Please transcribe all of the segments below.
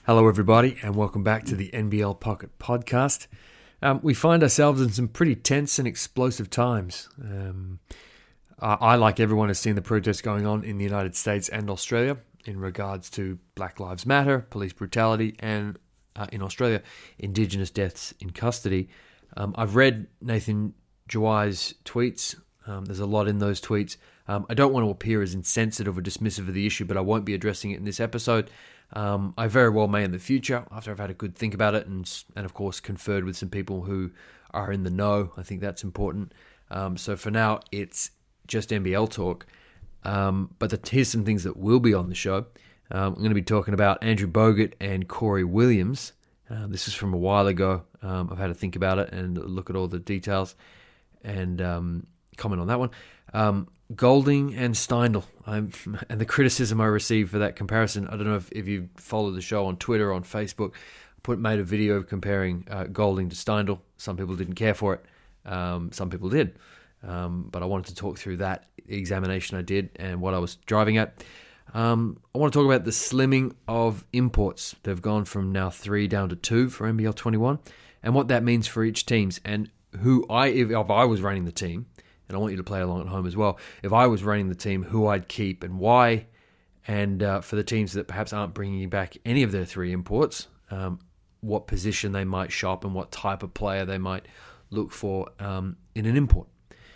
Hello, everybody, and welcome back to the NBL Pocket Podcast. We find ourselves in some pretty tense and explosive times. I, like everyone, has seen the protests going on in the United States and Australia in regards to Black Lives Matter, police brutality, and in Australia, Indigenous deaths in custody. I've read Nathan Jawai's tweets. There's a lot in those tweets. I don't want to appear as insensitive or dismissive of the issue, but I won't be addressing it in this episode. I very well may in the future, after I've had a good think about it and of course conferred with some people who are in the know. I think that's important. So for now, it's just NBL talk. But here's some things that will be on the show. I'm going to be talking about Andrew Bogut and Corey Williams. This is from a while ago. I've had to think about it and look at all the details and comment on that one. Golding and Steindl, and the criticism I received for that comparison. I don't know if you follow the show on Twitter or on Facebook. Made a video comparing Golding to Steindl. Some people didn't care for it. Some people did. But I wanted to talk through that examination I did and what I was driving at. I want to talk about the slimming of imports. They've gone from now 3 down to 2 for NBL 21 and what that means for each teams and if I was running the team, and I want you to play along at home as well. If I was running the team, who I'd keep and why, and for the teams that perhaps aren't bringing back any of their 3 imports, what position they might shop and what type of player they might look for in an import.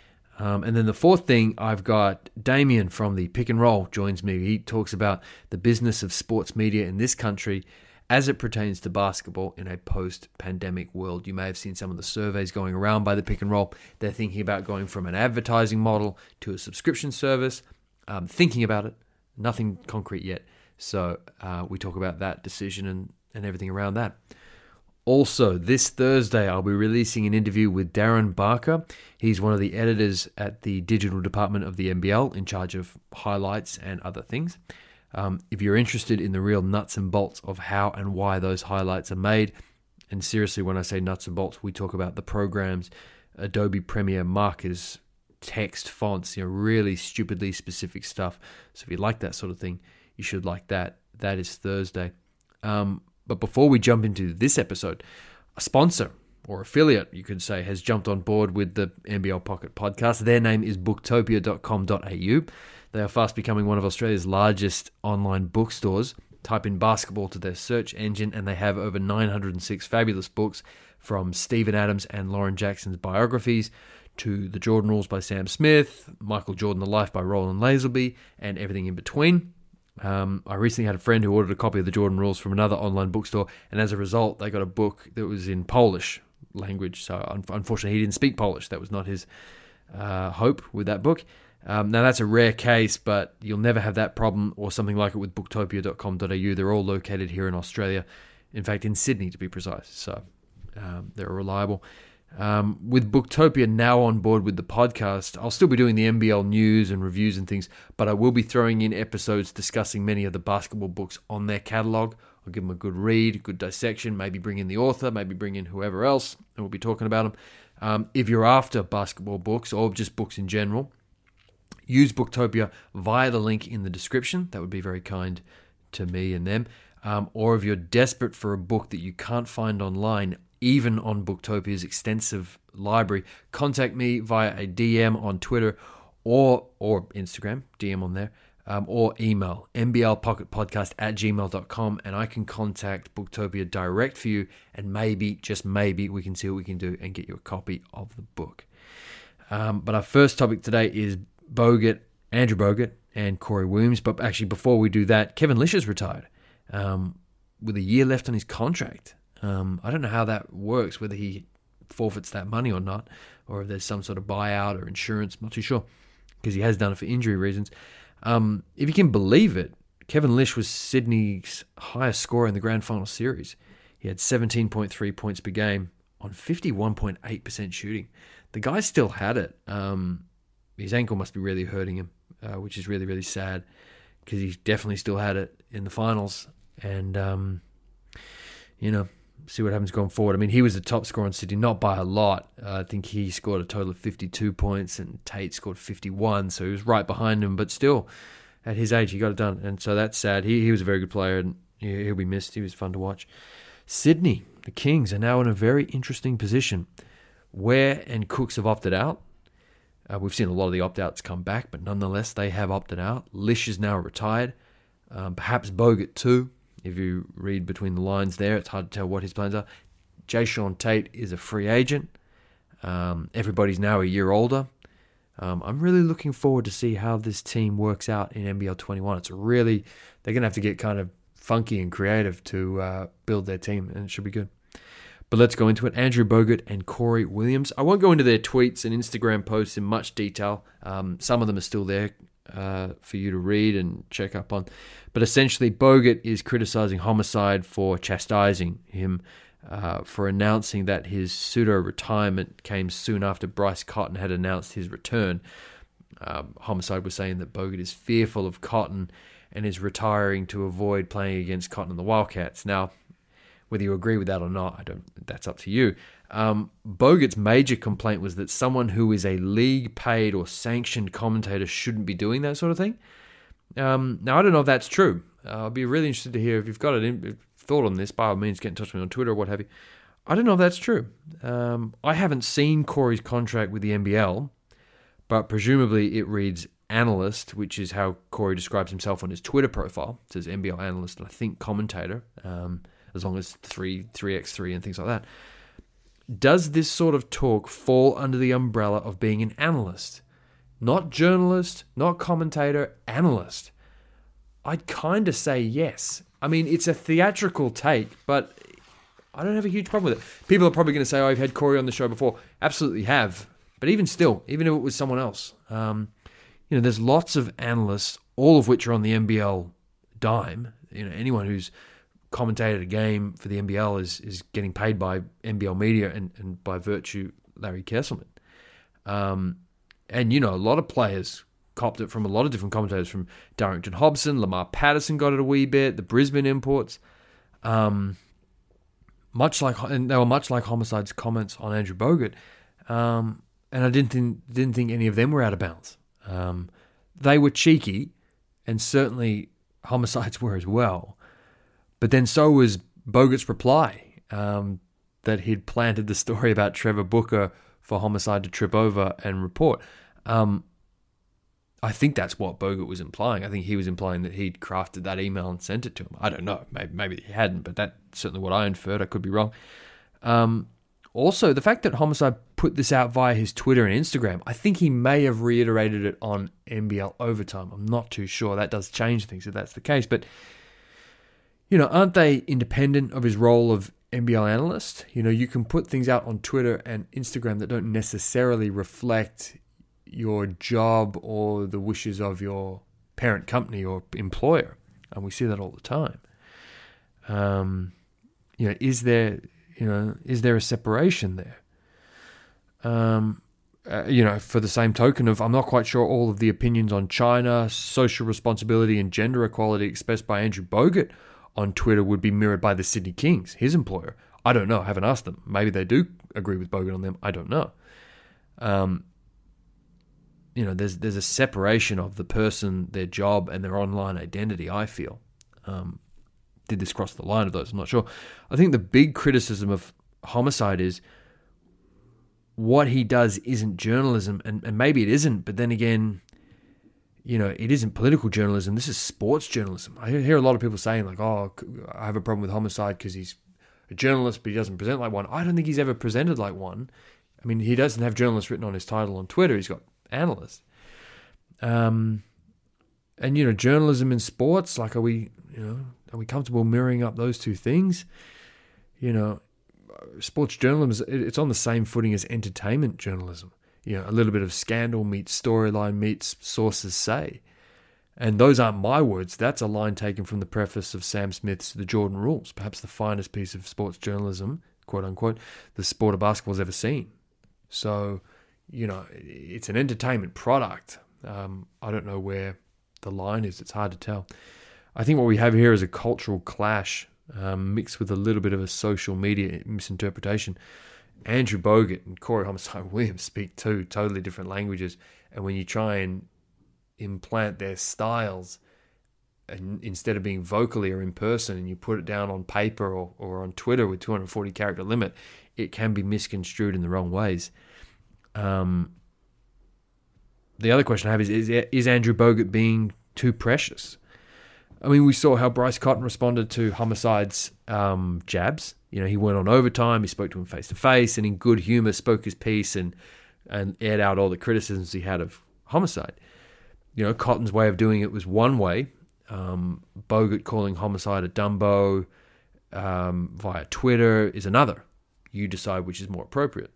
And then the fourth thing, I've got Damien from the Pick and Roll joins me. He talks about the business of sports media in this country as it pertains to basketball in a post-pandemic world. You may have seen some of the surveys going around by the Pick and Roll. They're thinking about going from an advertising model to a subscription service, thinking about it, nothing concrete yet. So we talk about that decision and everything around that. Also, this Thursday, I'll be releasing an interview with Darren Barker. He's one of the editors at the digital department of the NBL in charge of highlights and other things. If you're interested in the real nuts and bolts of how and why those highlights are made, and seriously, when I say nuts and bolts, we talk about the programs, Adobe Premiere, markers, text, fonts, really stupidly specific stuff. So if you like that sort of thing, you should like that. That is Thursday. But before we jump into this episode, a sponsor or affiliate, you could say, has jumped on board with the NBL Pocket Podcast. Their name is booktopia.com.au. They are fast becoming one of Australia's largest online bookstores. Type in basketball to their search engine and they have over 906 fabulous books, from Stephen Adams and Lauren Jackson's biographies to The Jordan Rules by Sam Smith, Michael Jordan, The Life by Roland Lazenby, and everything in between. I recently had a friend who ordered a copy of The Jordan Rules from another online bookstore, and as a result, they got a book that was in Polish language. So unfortunately, he didn't speak Polish. That was not his hope with that book. Now, that's a rare case, but you'll never have that problem or something like it with booktopia.com.au. They're all located here in Australia. In fact, in Sydney, to be precise. So they're reliable. With Booktopia now on board with the podcast, I'll still be doing the NBL news and reviews and things, but I will be throwing in episodes discussing many of the basketball books on their catalog. I'll give them a good read, good dissection, maybe bring in the author, maybe bring in whoever else, and we'll be talking about them. If you're after basketball books or just books in general, use Booktopia via the link in the description. That would be very kind to me and them. Or if you're desperate for a book that you can't find online, even on Booktopia's extensive library, contact me via a DM on Twitter or Instagram, DM on there, or email nblpocketpodcast@gmail.com, and I can contact Booktopia direct for you, and maybe, just maybe, we can see what we can do and get you a copy of the book. But our first topic today is Andrew Bogut and Corey Williams. But actually, before we do that, Kevin Lish has retired with a year left on his contract. I don't know how that works, whether he forfeits that money or not, or if there's some sort of buyout or insurance. I'm not too sure, because he has done it for injury reasons. If you can believe it, Kevin Lish was Sydney's highest scorer in the Grand Final Series. He had 17.3 points per game on 51.8% shooting. The guy still had it. His ankle must be really hurting him, which is really, really sad, because he definitely still had it in the finals. And, see what happens going forward. I mean, he was the top scorer in Sydney, not by a lot. I think he scored a total of 52 points and Tate scored 51, so he was right behind him. But still, at his age, he got it done. And so that's sad. He was a very good player, He'll be missed. He was fun to watch. Sydney, the Kings, are now in a very interesting position. Ware and Cooks have opted out. We've seen a lot of the opt-outs come back, but nonetheless, they have opted out. Lish is now retired. Perhaps Bogut too. If you read between the lines there, it's hard to tell what his plans are. Jayshawn Tate is a free agent. Everybody's now a year older. I'm really looking forward to see how this team works out in NBL 21. They're going to have to get kind of funky and creative to build their team, and it should be good. But let's go into it. Andrew Bogut and Corey Williams. I won't go into their tweets and Instagram posts in much detail. Some of them are still there for you to read and check up on. But essentially, Bogut is criticizing Homicide for chastising him for announcing that his pseudo-retirement came soon after Bryce Cotton had announced his return. Homicide was saying that Bogut is fearful of Cotton and is retiring to avoid playing against Cotton and the Wildcats. Now, whether you agree with that or not, that's up to you. Bogut's major complaint was that someone who is a league-paid or sanctioned commentator shouldn't be doing that sort of thing. Now, I don't know if that's true. I'll be really interested to hear if you've got a thought on this. By all means, get in touch with me on Twitter or what have you. I don't know if that's true. I haven't seen Corey's contract with the NBL, but presumably it reads analyst, which is how Corey describes himself on his Twitter profile. It says NBL analyst and I think commentator, as long as 3x3 and things like that. Does this sort of talk fall under the umbrella of being an analyst? Not journalist, not commentator, analyst. I'd kind of say yes. I mean, it's a theatrical take, but I don't have a huge problem with it. People are probably going to say, oh, I've had Corey on the show before. Absolutely have. But even still, even if it was someone else, there's lots of analysts, all of which are on the NBL dime. Anyone who's commentated a game for the NBL is getting paid by NBL media and by virtue Larry Kesselman. And a lot of players copped it from a lot of different commentators, from Darrington Hobson, Lamar Patterson got it a wee bit, the Brisbane imports. And they were much like Homicide's comments on Andrew Bogut. And I didn't think any of them were out of bounds. They were cheeky, and certainly Homicide's were as well. But then so was Bogut's reply, that he'd planted the story about Trevor Booker for Homicide to trip over and report. I think that's what Bogut was implying. I think he was implying that he'd crafted that email and sent it to him. I don't know. Maybe he hadn't, but that's certainly what I inferred. I could be wrong. Also, the fact that Homicide put this out via his Twitter and Instagram, I think he may have reiterated it on NBL Overtime. I'm not too sure. That does change things if that's the case. But, aren't they independent of his role of NBL analyst? You can put things out on Twitter and Instagram that don't necessarily reflect your job or the wishes of your parent company or employer. And we see that all the time. Is there a separation there? For the same token of, I'm not quite sure all of the opinions on China, social responsibility and gender equality expressed by Andrew Bogut on Twitter would be mirrored by the Sydney Kings, his employer. I don't know. I haven't asked them. Maybe they do agree with Bogut on them. I don't know. There's a separation of the person, their job, and their online identity, I feel. Did this cross the line of those? I'm not sure. I think the big criticism of Homicide is what he does isn't journalism, and maybe it isn't, but then again, it isn't political journalism. This is sports journalism. I hear a lot of people saying, like, oh, I have a problem with Homicide because he's a journalist, but he doesn't present like one. I don't think he's ever presented like one. I mean, he doesn't have journalist written on his title on Twitter. He's got analyst. And, journalism in sports, like, are we comfortable mirroring up those two things? Sports journalism, it's on the same footing as entertainment journalism. A little bit of scandal meets storyline meets sources say. And those aren't my words. That's a line taken from the preface of Sam Smith's The Jordan Rules, perhaps the finest piece of sports journalism, quote unquote, the sport of basketball's ever seen. So, it's an entertainment product. I don't know where the line is. It's hard to tell. I think what we have here is a cultural clash mixed with a little bit of a social media misinterpretation. Andrew Bogut and Corey Homicide Williams speak two totally different languages, and when you try and implant their styles, and instead of being vocally or in person, and you put it down on paper or on Twitter with 240 character limit, it can be misconstrued in the wrong ways. The other question I have is Andrew Bogut being too precious? I mean, we saw how Bryce Cotton responded to Homicide's jabs. He went on overtime, he spoke to him face-to-face, and in good humour spoke his piece and aired out all the criticisms he had of Homicide. Cotton's way of doing it was one way. Bogut calling Homicide a Dumbo via Twitter is another. You decide which is more appropriate.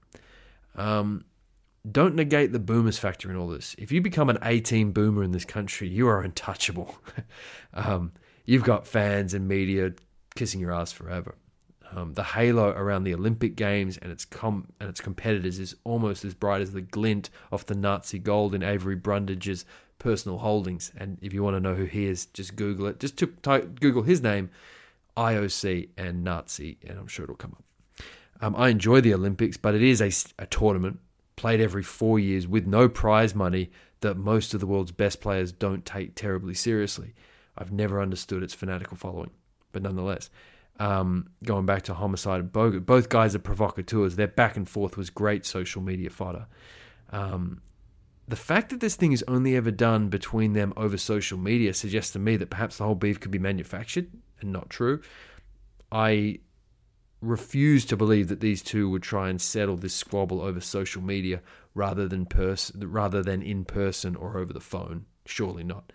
Don't negate the boomers factor in all this. If you become an A-team boomer in this country, you are untouchable. You've got fans and media kissing your ass forever. The halo around the Olympic Games and its competitors is almost as bright as the glint of the Nazi gold in Avery Brundage's personal holdings. And if you want to know who he is, just Google it. Just Google his name, IOC and Nazi, and I'm sure it'll come up. I enjoy the Olympics, but it is a tournament played every 4 years with no prize money that most of the world's best players don't take terribly seriously. I've never understood its fanatical following, but nonetheless, going back to Homicide and Bogut, both guys are provocateurs. Their back and forth was great social media fodder. The fact that this thing is only ever done between them over social media suggests to me that perhaps the whole beef could be manufactured and not true. I refuse to believe that these two would try and settle this squabble over social media rather than in person or over the phone. Surely not.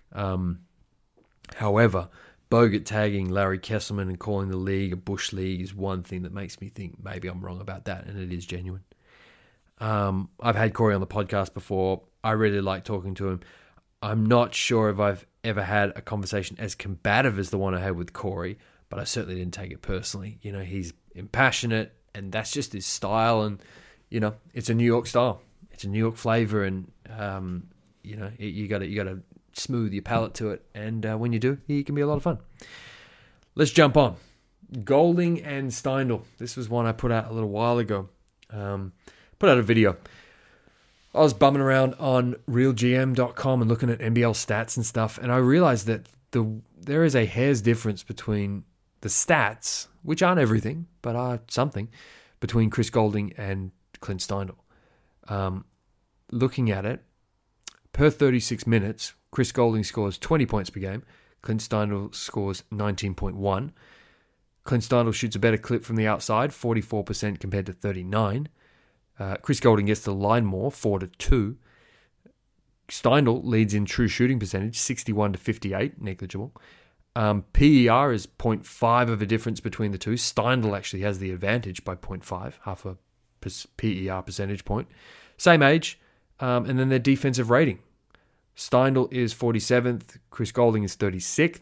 However, Bogut tagging Larry Kesselman and calling the league a bush league is one thing that makes me think maybe I'm wrong about that, and it is genuine. I've had Corey on the podcast before. I really like talking to him. I'm not sure if I've ever had a conversation as combative as the one I had with Corey, but I certainly didn't take it personally. He's impassionate, and that's just his style, and, it's a New York style. It's a New York flavor, and, you got to smooth your palate to it, and when you do, it can be a lot of fun. Let's jump on. Golding and Steindl. This was one I put out a little while ago. Put out a video. I was bumming around on realgm.com and looking at NBL stats and stuff, and I realized that there is a hair's difference between the stats, which aren't everything, but are something, between Chris Golding and Clint Steindl. Looking at it, per 36 minutes, Chris Golding scores 20 points per game. Clint Steindl scores 19.1. Clint Steindl shoots a better clip from the outside, 44% compared to 39%. Chris Golding gets to the line more, 4-2. Steindl leads in true shooting percentage, 61-58, negligible. PER is 0.5 of a difference between the two. Steindl actually has the advantage by 0.5, half a PER percentage point. Same age, and then their defensive rating. Steindl is 47th, Chris Golding is 36th,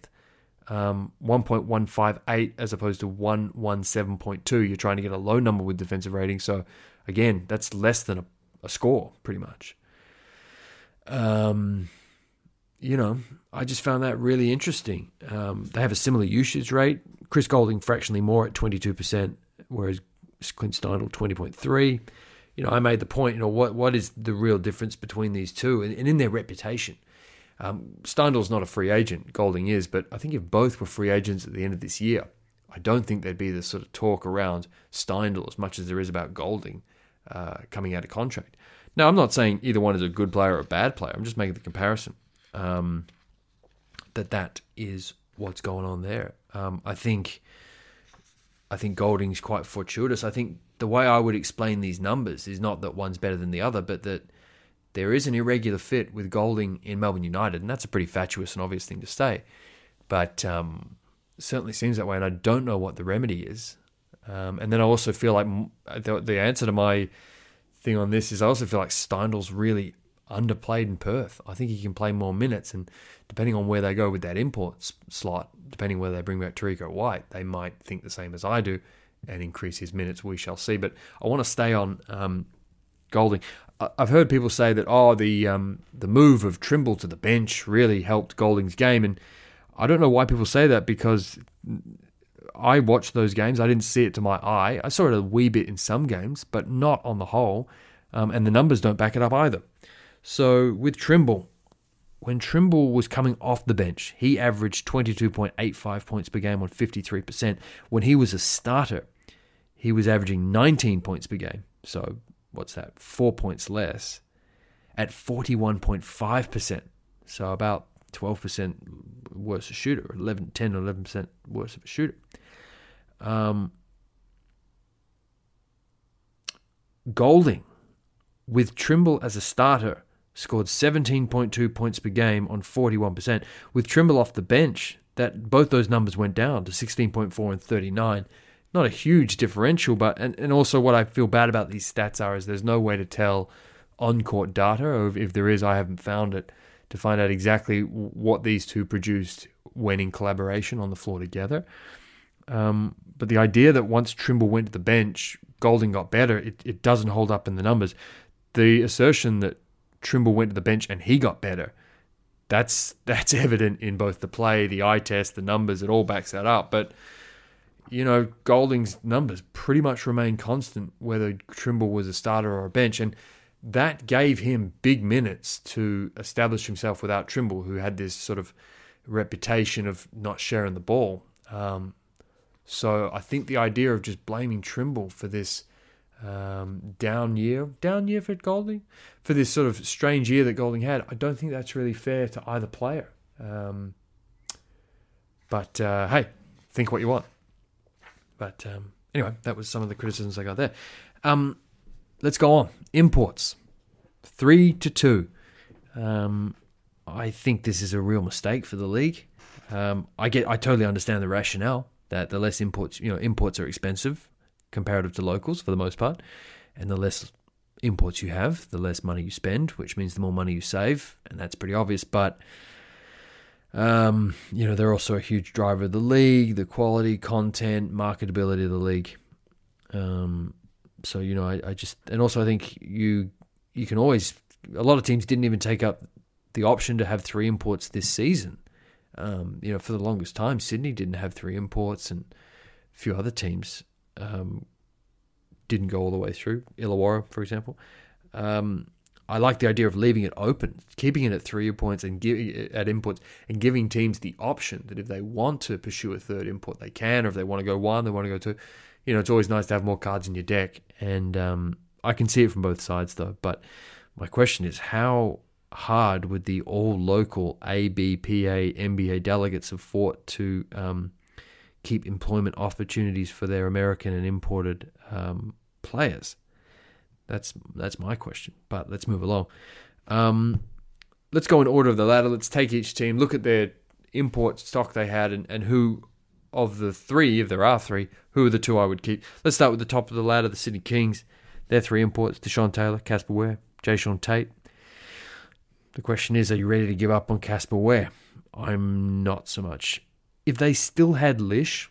1.158 as opposed to 117.2. You're trying to get a low number with defensive rating, so again, that's less than a score, pretty much. I just found that really interesting. They have a similar usage rate. Chris Golding fractionally more at 22%, whereas Clint Steindl 20.3%. I made the point, what is the real difference between these two and in their reputation? Steindl's not a free agent, Golding is, but I think if both were free agents at the end of this year, I don't think there'd be this sort of talk around Steindl as much as there is about Golding coming out of contract. Now, I'm not saying either one is a good player or a bad player. I'm just making the comparison that is what's going on there. I think Golding's quite fortuitous. I think the way I would explain these numbers is not that one's better than the other, but that there is an irregular fit with Golding in Melbourne United, and that's a pretty fatuous and obvious thing to say. But certainly seems that way, and I don't know what the remedy is. And then I also feel like the answer to my thing on this is I also feel like Steindl's really underplayed in Perth. I think he can play more minutes, and depending on where they go with that import slot, depending whether they bring back Tarico White, they might think the same as I do and increase his minutes. We shall see. But I want to stay on Golding. I've heard people say that the move of Trimble to the bench really helped Golding's game, and I don't know why people say that, because I watched those games. I didn't see it to my eye. I saw it a wee bit in some games, but not on the whole, and the numbers don't back it up either. So with Trimble, when Trimble was coming off the bench, he averaged 22.85 points per game on 53%. When he was a starter, he was averaging 19 points per game. So what's that? 4 points less at 41.5%. So about 12% worse a shooter, 10 or 11% worse of a shooter. Golding, with Trimble as a starter, scored 17.2 points per game on 41%. With Trimble off the bench, that both those numbers went down to 16.4 and 39. Not a huge differential, but and also what I feel bad about these stats is there's no way to tell on-court data, or if there is, I haven't found it, to find out exactly what these two produced when in collaboration on the floor together. But the idea that once Trimble went to the bench, Golding got better, it doesn't hold up in the numbers. The assertion that Trimble went to the bench and he got better, that's evident in both the play, the eye test, the numbers. It all backs that up. But, Golding's numbers pretty much remain constant whether Trimble was a starter or a bench. And that gave him big minutes to establish himself without Trimble, who had this sort of reputation of not sharing the ball. So I think the idea of just blaming Trimble for this down year for Golding, for this sort of strange year that Golding had, I don't think that's really fair to either player. But hey, think what you want. But anyway, that was some of the criticisms I got there. Let's go on. Imports, 3-2. I think this is a real mistake for the league. I totally understand the rationale that the less imports, imports are expensive comparative to locals for the most part, and the less imports you have, the less money you spend, which means the more money you save, and that's pretty obvious. But they're also a huge driver of the league, the quality, content, marketability of the league. So, I just, and also I think you can always, a lot of teams didn't even take up the option to have 3 imports this season. For the longest time, Sydney didn't have 3 imports, and a few other teams didn't go all the way through. Illawarra, for example. I like the idea of leaving it open, keeping it at 3 imports and at imports, and giving teams the option that if they want to pursue a third import, they can, or if they want to go 1, they want to go 2. It's always nice to have more cards in your deck, and I can see it from both sides though. But my question is, how hard would the all-local ABPA NBA delegates have fought to keep employment opportunities for their American and imported players? That's my question. But let's move along. Let's go in order of the ladder. Let's take each team, look at their import stock they had, and who of the 3, if there are 3, who are the 2 I would keep. Let's start with the top of the ladder, the Sydney Kings. Their 3 imports: Deshaun Taylor, Casper Ware, Jae'Sean Tate. The question is, are you ready to give up on Casper Ware? I'm not so much. If they still had Lish,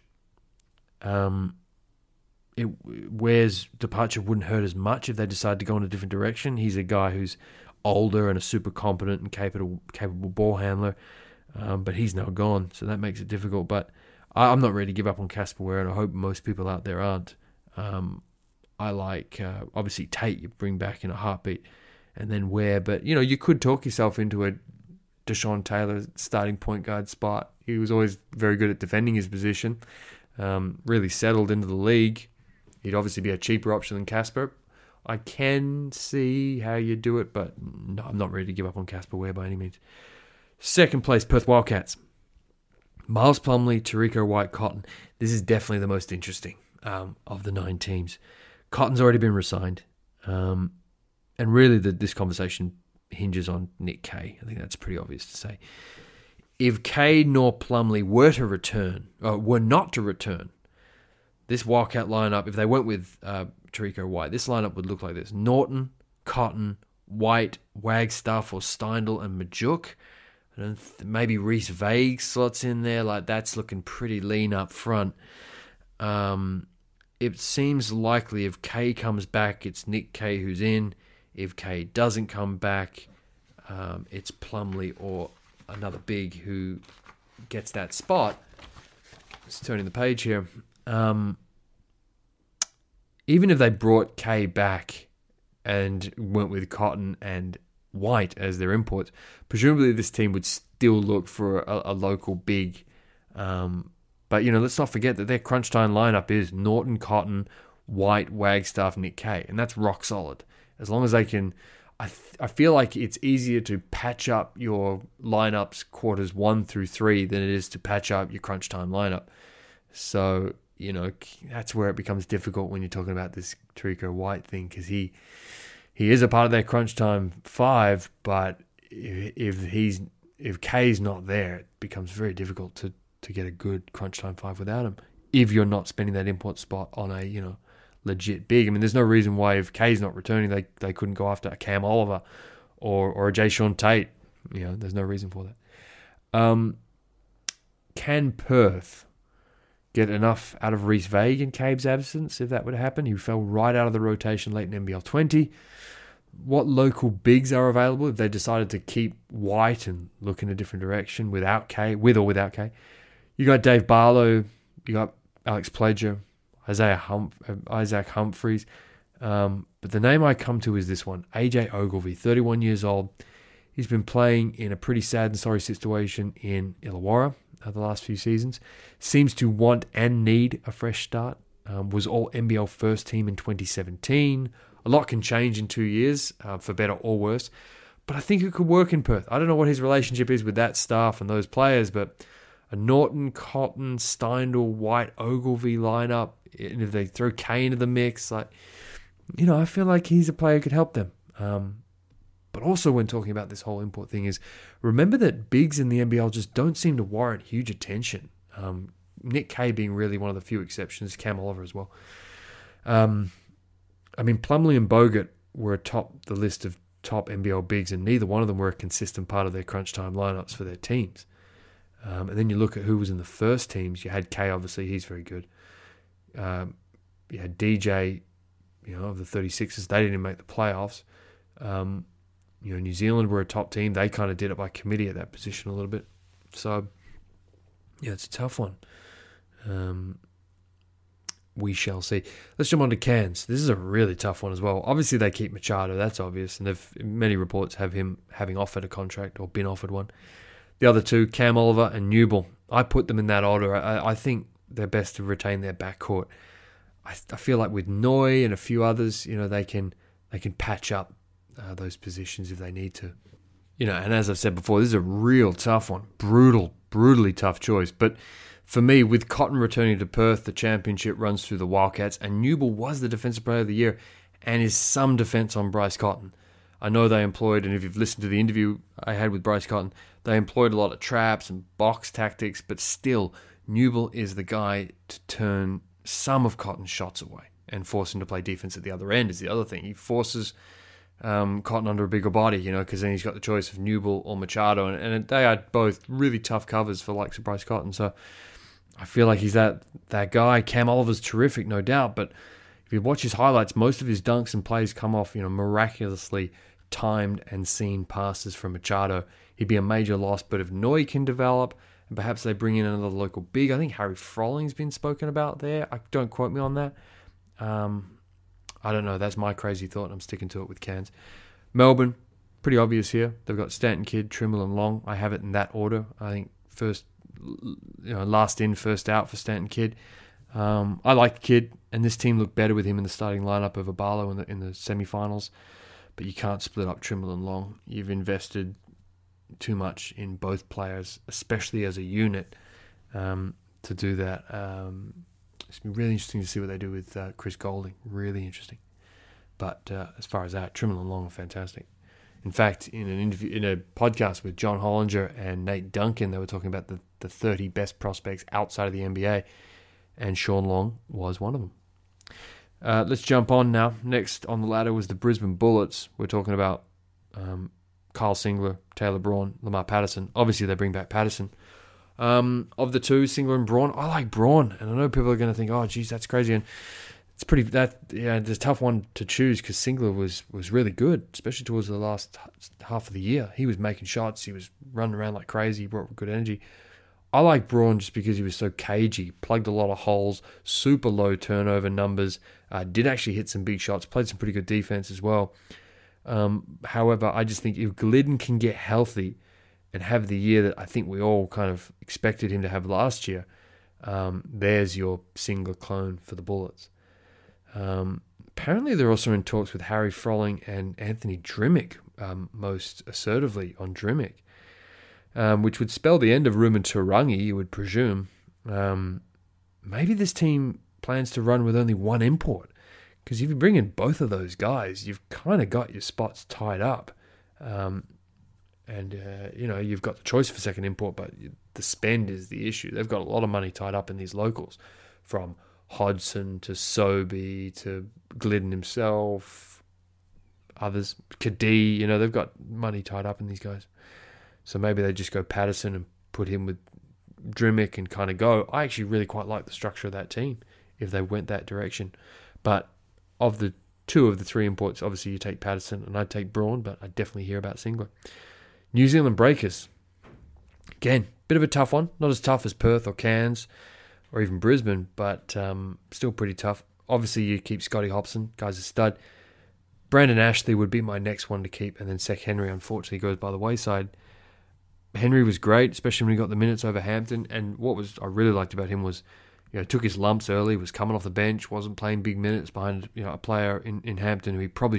Ware's departure wouldn't hurt as much if they decide to go in a different direction. He's a guy who's older and a super competent and capable ball handler, but he's now gone, so that makes it difficult. But I'm not ready to give up on Casper Ware, and I hope most people out there aren't. I like, obviously, Tate you bring back in a heartbeat, and then Ware. But, you could talk yourself into a Deshaun Taylor starting point guard spot. He was always very good at defending his position, really settled into the league. He'd obviously be a cheaper option than Casper. I can see how you do it, but no, I'm not ready to give up on Casper Ware by any means. Second place, Perth Wildcats. Miles Plumlee, Tariko White, Cotton. This is definitely the most interesting of the 9 teams. Cotton's already been resigned. And really this conversation hinges on Nick Kay. I think that's pretty obvious to say. If Kay nor Plumlee were not to return, this Wildcat lineup, if they went with Tariko White, this lineup would look like this: Norton, Cotton, White, Wagstaff or Steindl and Majuk. And maybe Reese Vague slots in there. Like, that's looking pretty lean up front. It seems likely if Kay comes back, it's Nick Kay who's in. If Kay doesn't come back, it's Plumlee or another big who gets that spot. Just turning the page here. Even if they brought Kay back and went with Cotton and White as their imports. Presumably this team would still look for a local big. But, let's not forget that their crunch time lineup is Norton, Cotton, White, Wagstaff, Nick Kay. And that's rock solid. As long as they can... I feel like it's easier to patch up your lineups quarters 1 through 3 than it is to patch up your crunch time lineup. So, that's where it becomes difficult when you're talking about this Terrico White thing, because he is a part of their crunch time 5, but if Kay's not there, it becomes very difficult to get a good crunch time 5 without him. If you're not spending that import spot on a legit big. I mean, there's no reason why if Kay's not returning, they couldn't go after a Cam Oliver or a Jay Sean Tate. There's no reason for that. Can Perth get enough out of Reece Vague in Cabe's absence if that would happen? He fell right out of the rotation late in NBL 20. What local bigs are available if they decided to keep White and look in a different direction with or without Kay? You got Dave Barlow, you got Alex Pledger, Isaac Humphreys. But the name I come to is this one, AJ Ogilvy, 31 years old. He's been playing in a pretty sad and sorry situation in Illawarra the last few seasons. Seems to want and need a fresh start. Was all NBL first team in 2017. A lot can change in 2 years, for better or worse. But I think it could work in Perth. I don't know what his relationship is with that staff and those players, but a Norton, Cotton, Steindl, White, Ogilvy lineup, and if they throw Kay into the mix, I feel like he's a player who could help them. But also when talking about this whole import thing is, remember that bigs in the NBL just don't seem to warrant huge attention. Nick Kay being really one of the few exceptions, Cam Oliver as well. Plumlee and Bogut were atop the list of top NBL bigs, and neither one of them were a consistent part of their crunch time lineups for their teams. And then you look at who was in the first teams. You had Kay, obviously, he's very good. You had DJ, of the 36ers. They didn't make the playoffs. New Zealand were a top team. They kind of did it by committee at that position a little bit. So, it's a tough one. We shall see. Let's jump on to Cairns. This is a really tough one as well. Obviously, they keep Machado. That's obvious. And many reports have him having offered a contract or been offered one. The other two, Cam Oliver and Newble. I put them in that order. I think they're best to retain their backcourt. I feel like with Noy and a few others, they can patch up those positions if they need to. And as I've said before, this is a real tough one. Brutally tough choice. But for me, with Cotton returning to Perth, the championship runs through the Wildcats, and Newble was the Defensive Player of the Year and is some defense on Bryce Cotton. I know they employed, and if you've listened to the interview I had with Bryce Cotton, they employed a lot of traps and box tactics, but still, Newble is the guy to turn some of Cotton's shots away and force him to play defense at the other end is the other thing. He forces Cotton under a bigger body, because then he's got the choice of Newble or Machado, and they are both really tough covers for likes of Bryce Cotton. So I feel like he's that guy. Cam Oliver's terrific, no doubt, but if you watch his highlights, most of his dunks and plays come off, miraculously timed and seen passes from Machado. He'd be a major loss, but if Noy can develop, and perhaps they bring in another local big, I think Harry Frolling's been spoken about there. Don't quote me on that. I don't know. That's my crazy thought. I'm sticking to it with Cairns. Melbourne, pretty obvious here. They've got Stanton Kidd, Trimble and Long. I have it in that order. I think last in, first out for Stanton Kidd. I like Kidd, and this team looked better with him in the starting lineup over Barlow in the semi-finals. But you can't split up Trimble and Long. You've invested too much in both players, especially as a unit, to do that. It's been really interesting to see what they do with Chris Goulding. Really interesting. But as far as that, Trimble and Long are fantastic. In fact, in an interview, in a podcast with John Hollinger and Nate Duncan, they were talking about the 30 best prospects outside of the NBA, and Sean Long was one of them. Let's jump on now. Next on the ladder was the Brisbane Bullets. We're talking about Kyle Singler, Taylor Braun, Lamar Patterson. Obviously, they bring back Patterson. Of the two, Singler and Braun, I like Braun. And I know people are going to think, oh, geez, that's crazy. And it's it's a tough one to choose because Singler was really good, especially towards the last half of the year. He was making shots. He was running around like crazy. He brought good energy. I like Braun just because he was so cagey, plugged a lot of holes, super low turnover numbers, did actually hit some big shots, played some pretty good defense as well. However, I just think if Glidden can get healthy and have the year that I think we all kind of expected him to have last year, there's your single clone for the Bullets. Apparently, they're also in talks with Harry Froling and Anthony Drimmick, most assertively on Drimmick, which would spell the end of Ruben Turangi, you would presume. Maybe this team plans to run with only one import, because if you bring in both of those guys, you've kind of got your spots tied up. You've got the choice for second import, but the spend is the issue. They've got a lot of money tied up in these locals, from Hodgson to Sobey to Glidden himself, others, Kadee, they've got money tied up in these guys. So maybe they just go Patterson and put him with Drimmick and kind of go. I actually really quite like the structure of that team if they went that direction. But of the two of the three imports, obviously you take Patterson and I'd take Braun, but I definitely hear about Singler. New Zealand Breakers. Again, bit of a tough one. Not as tough as Perth or Cairns or even Brisbane, but still pretty tough. Obviously, you keep Scotty Hobson. Guy's a stud. Brandon Ashley would be my next one to keep, and then Sek Henry, unfortunately, goes by the wayside. Henry was great, especially when he got the minutes over Hampton, and I really liked about him was, took his lumps early, was coming off the bench, wasn't playing big minutes behind, a player in Hampton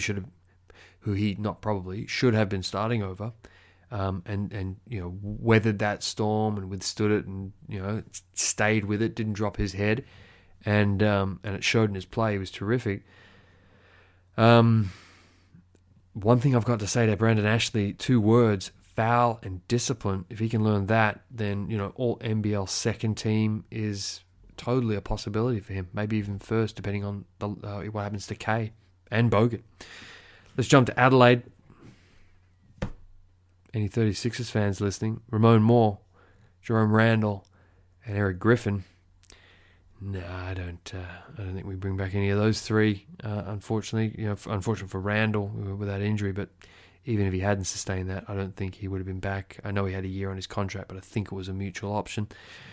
should have been starting over. And weathered that storm and withstood it, and stayed with it, didn't drop his head, and it showed in his play. He was terrific. One thing I've got to say to Brandon Ashley, 2 words: foul and discipline. If he can learn that, then all NBL second team is totally a possibility for him. Maybe even first, depending on what happens to Kay and Bogut. Let's jump to Adelaide. Any 36ers fans listening? Ramon Moore, Jerome Randall, and Eric Griffin. No, I don't think we bring back any of those three. Unfortunately, unfortunate for Randall with that injury. But even if he hadn't sustained that, I don't think he would have been back. I know he had a year on his contract, but I think it was a mutual option.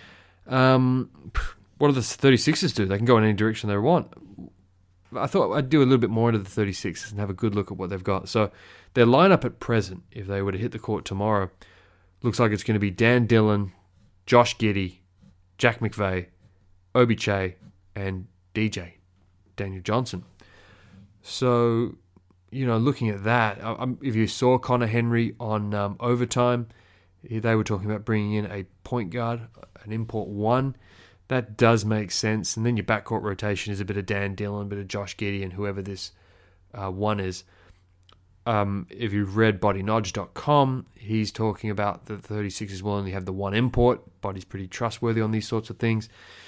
What do the 36ers do? They can go in any direction they want. I thought I'd do a little bit more into the 36ers and have a good look at what they've got. So their lineup at present, if they were to hit the court tomorrow, looks like it's going to be Dan Dillon, Josh Giddey, Jack McVeigh, Obi Che, and DJ, Daniel Johnson. So, looking at that, if you saw Connor Henry on Overtime, they were talking about bringing in a point guard, an import 1. That does make sense. And then your backcourt rotation is a bit of Dan Dillon, a bit of Josh Giddey, and whoever this 1 is. If you've read BodyNodge.com, he's talking about the 36ers will only have the 1 import. Body's pretty trustworthy on these sorts of things.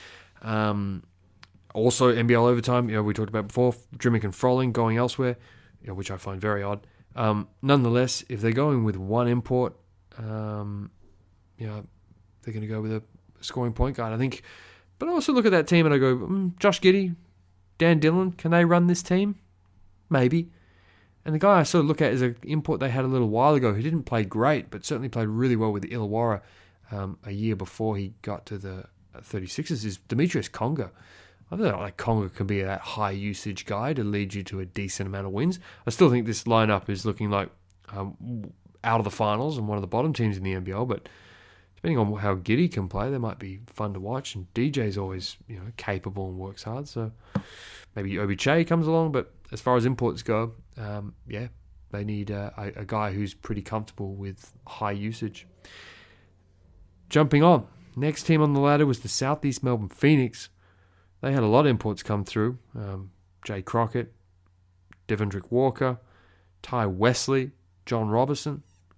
Also, NBL Overtime, we talked about before, Drimmick and Froling going elsewhere, which I find very odd. Nonetheless, if they're going with 1 import, they're going to go with a scoring point guard, I think. But I also look at that team and I go, Josh Giddey, Dan Dillon, can they run this team? Maybe. And the guy I sort of look at is an import they had a little while ago who didn't play great, but certainly played really well with the Illawarra a year before he got to the 36ers, is Demetrius Conger. I don't know, like Conger can be that high usage guy to lead you to a decent amount of wins. I still think this lineup is looking like out of the finals and one of the bottom teams in the NBL, but depending on how Giddey can play, they might be fun to watch. And DJ's always, capable and works hard. So maybe Obi Che comes along. But as far as imports go, they need a guy who's pretty comfortable with high usage. Jumping on, next team on the ladder was the Southeast Melbourne Phoenix. They had a lot of imports come through. Jay Crockett, Devondrick Walker, Ty Wesley, John Robertson.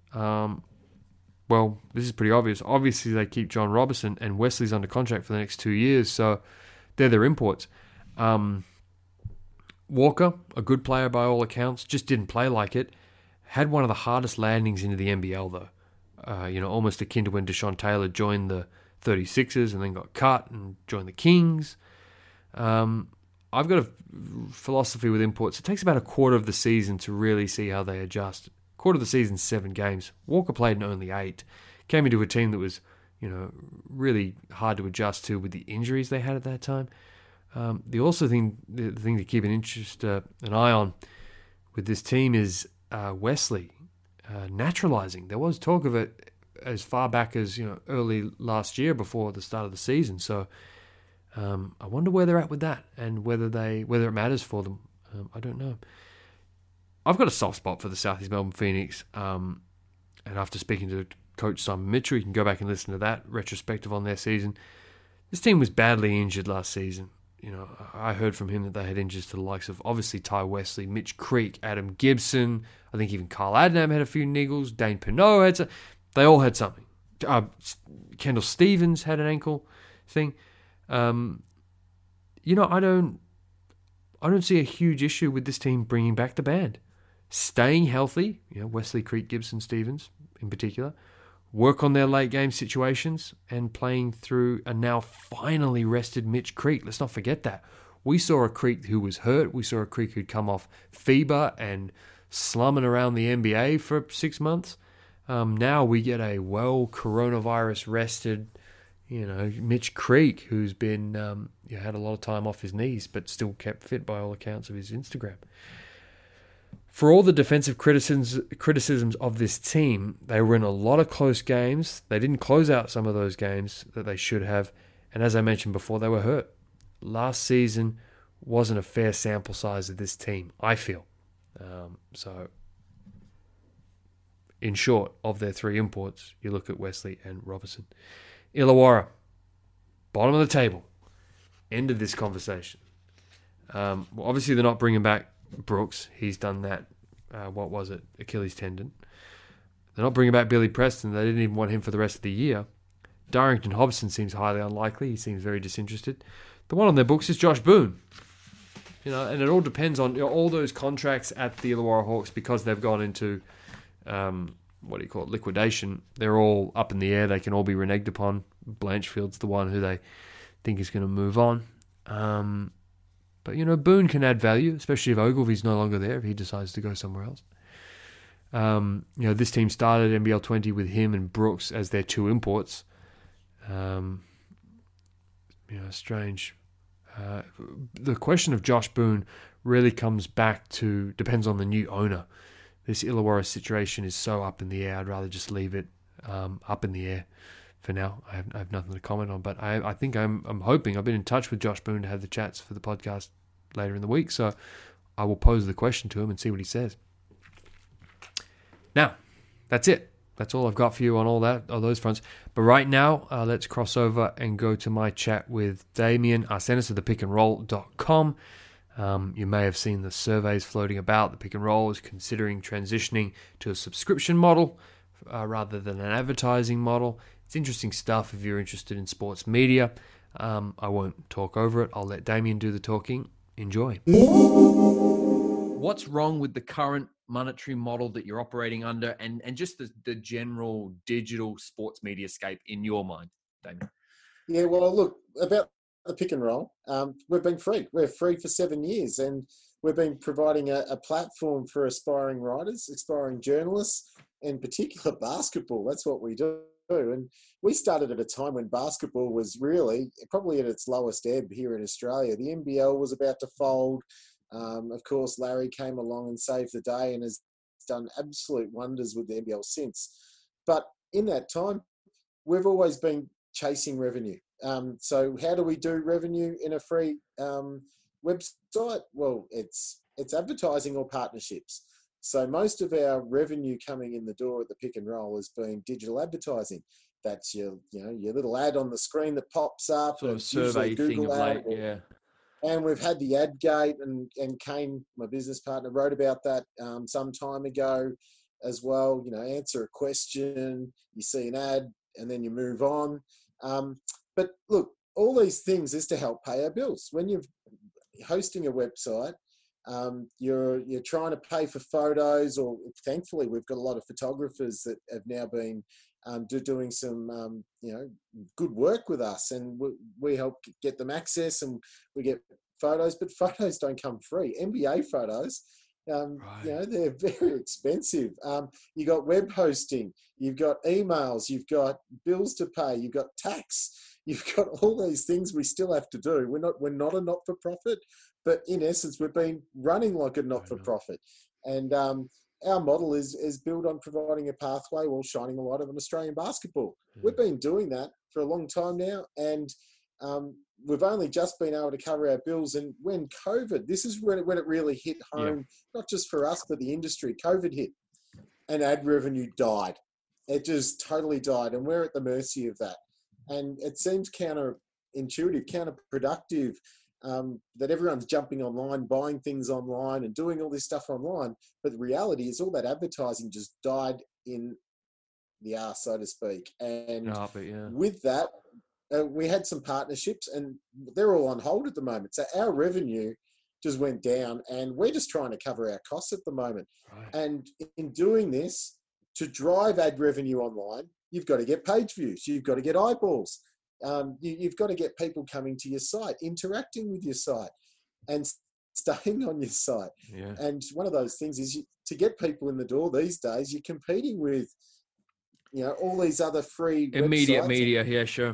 Well, this is pretty obvious. Obviously, they keep John Robertson, and Wesley's under contract for the next 2 years, so they're their imports. Walker, a good player by all accounts, just didn't play like it. Had one of the hardest landings into the NBL, though. Almost akin to when Deshaun Taylor joined the 36ers and then got cut and joined the Kings. I've got a philosophy with imports. It takes about a quarter of the season to really see how they adjust. Quarter of the season, 7 games. Walker played in only 8. Came into a team that was, really hard to adjust to with the injuries they had at that time. The thing to keep an eye on with this team is Wesley naturalising. There was talk of it as far back as early last year before the start of the season. So I wonder where they're at with that and whether it matters for them. I don't know. I've got a soft spot for the Southeast Melbourne Phoenix, and after speaking to Coach Simon Mitchell, you can go back and listen to that retrospective on their season. This team was badly injured last season. I heard from him that they had injuries to the likes of obviously Ty Wesley, Mitch Creek, Adam Gibson. I think even Kyle Adnam had a few niggles. Dane Pinot they all had something. Kendall Stevens had an ankle thing. I don't see a huge issue with this team bringing back the band, staying healthy. Wesley, Creek, Gibson, Stevens in particular. Work on their late game situations and playing through a now finally rested Mitch Creek. Let's not forget that. We saw a Creek who was hurt. We saw a Creek who'd come off fever and slumming around the NBA for 6 months. Now we get a coronavirus rested, Mitch Creek, who's been had a lot of time off his knees, but still kept fit by all accounts of his Instagram. For all the defensive criticisms of this team, they were in a lot of close games. They didn't close out some of those games that they should have. And as I mentioned before, they were hurt. Last season wasn't a fair sample size of this team, I feel. So, in short, of their three imports, you look at Wesley and Robertson. Illawarra, bottom of the table. End of this conversation. Obviously, they're not bringing back Brooks. He's done that. Achilles tendon. They're not bringing back Billy Preston. They didn't even want him for the rest of the year. Darrington Hobson seems highly unlikely. He seems very disinterested. The one on their books is Josh Boone. And it all depends on all those contracts at the Illawarra Hawks, because they've gone into liquidation. They're all up in the air. They can all be reneged upon. Blanchfield's the one who they think is going to move on. But Boone can add value, especially if Ogilvy's no longer there, if he decides to go somewhere else. This team started NBL 20 with him and Brooks as their two imports. Strange. The question of Josh Boone really comes back to, depends on the new owner. This Illawarra situation is so up in the air. I'd rather just leave it up in the air for now. I have nothing to comment on, but I think I'm hoping. I've been in touch with Josh Boone to have the chats for the podcast later in the week, so I will pose the question to him and see what he says. Now, that's it. That's all I've got for you on all those fronts. But right now, let's cross over and go to my chat with Damien Arsenis of thepickandroll.com. You may have seen the surveys floating about. The Pick and Roll is considering transitioning to a subscription model rather than an advertising model. It's interesting stuff if you're interested in sports media. I won't talk over it. I'll let Damien do the talking. Enjoy. What's wrong with the current monetary model that you're operating under, and just the general digital sports media scape in your mind, Damien? Yeah, well, look, about the Pick and Roll, we've been free. We're free for 7 years, and we've been providing a platform for aspiring writers, aspiring journalists, in particular basketball. That's what we do. And we started at a time when basketball was really probably at its lowest ebb here in Australia. The NBL was about to fold. Of course, Larry came along and saved the day and has done absolute wonders with the NBL since. But in that time, we've always been chasing revenue. So how do we do revenue in a free website? Well, it's advertising or partnerships. So most of our revenue coming in the door at the Pick and Roll has been digital advertising. That's your little ad on the screen that pops up. Sort of survey thing of late, yeah. And we've had the ad gate, and Kane, my business partner, wrote about that some time ago as well. Answer a question, you see an ad, and then you move on. But look, all these things is to help pay our bills. When you're hosting a website, you're trying to pay for photos, or thankfully we've got a lot of photographers that have now been doing some good work with us, and we help get them access, and we get photos, but photos don't come free. NBA photos, right. They're very expensive. You got web hosting, you've got emails, you've got bills to pay, you've got tax, you've got all these things we still have to do. We're not a not-for-profit, but in essence, we've been running like a not-for-profit. And our model is built on providing a pathway while shining a light on Australian basketball. We've been doing that for a long time now, and we've only just been able to cover our bills. And when COVID, this is when it really hit home, not just for us, but the industry. COVID hit and ad revenue died. It just totally died, and we're at the mercy of that. And it seems counterintuitive, counterproductive, that everyone's jumping online, buying things online and doing all this stuff online. But the reality is all that advertising just died in the arse, so to speak. And with that, we had some partnerships and they're all on hold at the moment. So our revenue just went down and we're just trying to cover our costs at the moment. Right. And in doing this, to drive ad revenue online, you've got to get page views. You've got to get eyeballs. You've got to get people coming to your site, interacting with your site and staying on your site. Yeah. And one of those things is to get people in the door these days, you're competing with, all these other free immediate websites. Media. Yeah, sure.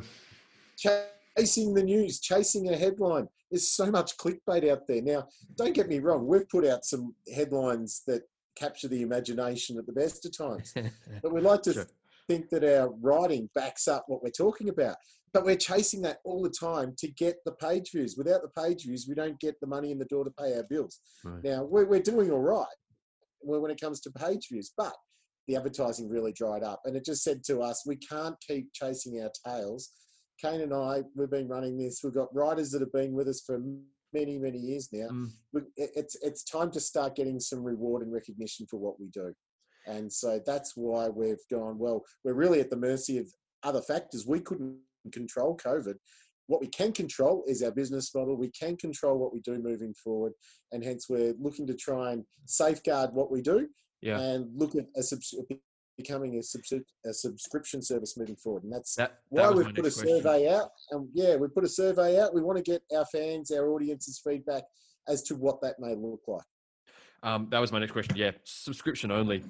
Chasing the news, chasing a headline. There's so much clickbait out there. Now, don't get me wrong. We've put out some headlines that capture the imagination at the best of times. But we like to think that our writing backs up what we're talking about. But we're chasing that all the time to get the page views. Without the page views, we don't get the money in the door to pay our bills. Right. Now, we're doing all right when it comes to page views, but the advertising really dried up. And it just said to us, we can't keep chasing our tails. Kane and I, we've been running this. We've got writers that have been with us for many, many years now. It's time to start getting some reward and recognition for what we do. And so that's why we've gone, well, we're really at the mercy of other factors. We couldn't control COVID. What we can control is our business model. We can control what we do moving forward. And hence we're looking to try and safeguard what we do and look at becoming a subscription service moving forward. And that's why we've put a survey out. And we put a survey out. We want to get our fans, our audience's feedback as to what that may look like. That was my next question. Yeah. Subscription only.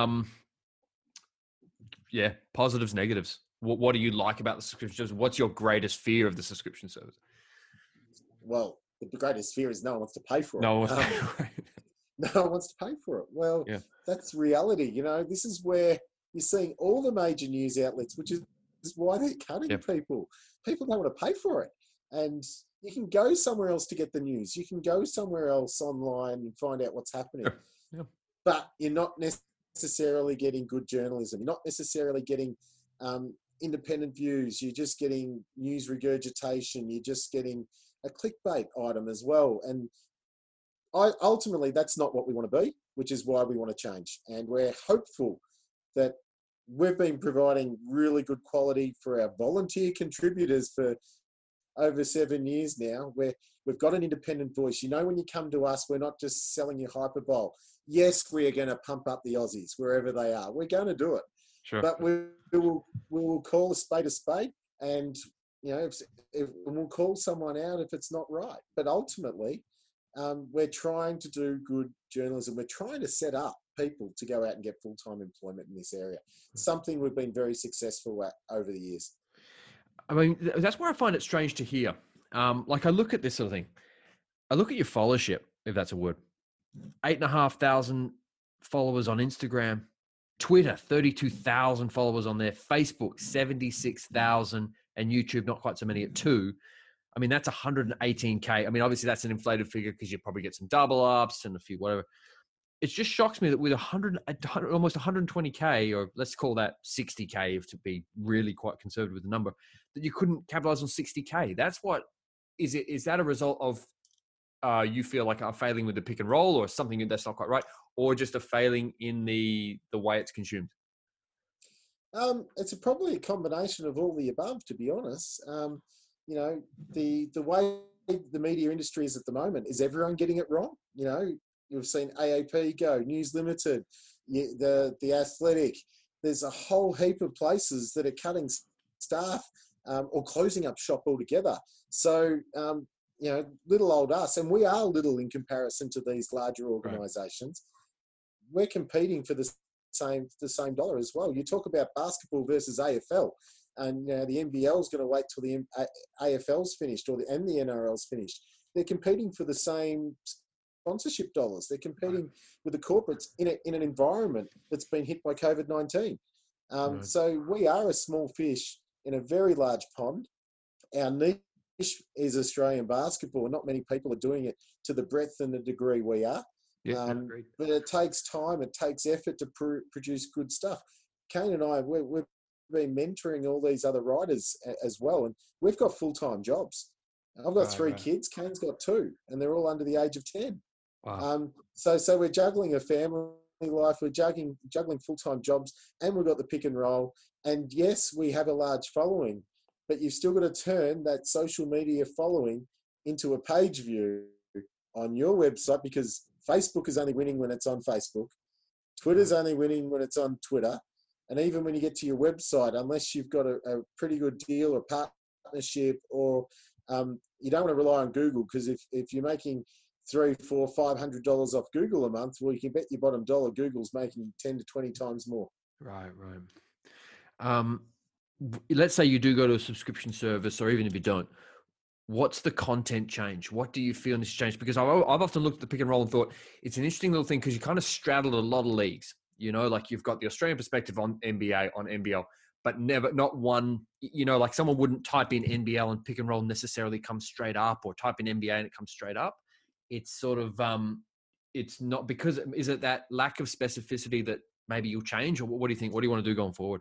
Positives, negatives. What do you like about the subscription service? What's your greatest fear of the subscription service? Well, the greatest fear is no one wants to pay for it. No one wants to pay for it. No one wants to pay for it. Well, that's reality. This is where you're seeing all the major news outlets, which is why they're cutting people. People don't want to pay for it. And you can go somewhere else to get the news. You can go somewhere else online and find out what's happening. Yeah. But you're not necessarily getting good journalism. You're not necessarily getting independent views. You're just getting news regurgitation. You're just getting a clickbait item as well. And ultimately, that's not what we want to be, which is why we want to change. And we're hopeful that we've been providing really good quality for our volunteer contributors for over 7 years now, where we've got an independent voice. When you come to us, we're not just selling you Hyperbole. Yes, we are going to pump up the Aussies wherever they are. We're going to do it. Sure. But we will call a spade, and if we'll call someone out if it's not right. But ultimately, we're trying to do good journalism. We're trying to set up people to go out and get full-time employment in this area. Something we've been very successful at over the years. I mean, that's where I find it strange to hear. I look at this sort of thing. I look at your followership, if that's a word. 8,500 followers on Instagram. Twitter, 32,000 followers on there. Facebook, 76,000. And YouTube, not quite so many at 2. I mean, that's 118K. I mean, obviously that's an inflated figure because you probably get some double ups and a few whatever. It just shocks me that with almost 120K, or let's call that 60K to be really quite conservative with the number, that you couldn't capitalize on 60K. That's what is it? Is that a result of you feel like are failing with the pick and roll, or something that's not quite right, or just a failing in the way it's consumed? It's probably a combination of all the above, to be honest. The way the media industry is at the moment, is everyone getting it wrong? You've seen AAP go, News Limited, the Athletic. There's a whole heap of places that are cutting staff or closing up shop altogether. So, little old us, and we are little in comparison to these larger organisations. Right. We're competing for the same dollar as well. You talk about basketball versus AFL, and the NBL is going to wait till the AFL's finished and the NRL's finished. They're competing for the same sponsorship dollars. They're competing with the corporates in an environment that's been hit by COVID-19. So we are a small fish in a very large pond. Our niche is Australian basketball. Not many people are doing it to the breadth and the degree we are. But it takes time, it takes effort to produce good stuff. Kane and I, we've been mentoring all these other writers as well, and we've got full-time jobs. I've got three kids. Kane's got two, and they're all under the age of 10. Wow. So we're juggling a family life, we're juggling full-time jobs, and we've got the pick and roll. And yes, we have a large following, but you've still got to turn that social media following into a page view on your website, because Facebook is only winning when it's on Facebook. Twitter's only winning when it's on Twitter. And even when you get to your website, unless you've got a pretty good deal or partnership, or you don't want to rely on Google, because if you're making $300, $400, $500 off Google a month, well, you can bet your bottom dollar Google's making 10 to 20 times more. Right. Let's say you do go to a subscription service, or even if you don't, what's the content change? What do you feel needs to change? Because I've often looked at the pick and roll and thought it's an interesting little thing, because you kind of straddle a lot of leagues. Like you've got the Australian perspective on NBA, on NBL, but not one, like someone wouldn't type in NBL and pick and roll necessarily comes straight up, or type in NBA and it comes straight up. It's sort of, it's not, because, is it that lack of specificity that maybe you'll change, or what do you think? What do you want to do going forward?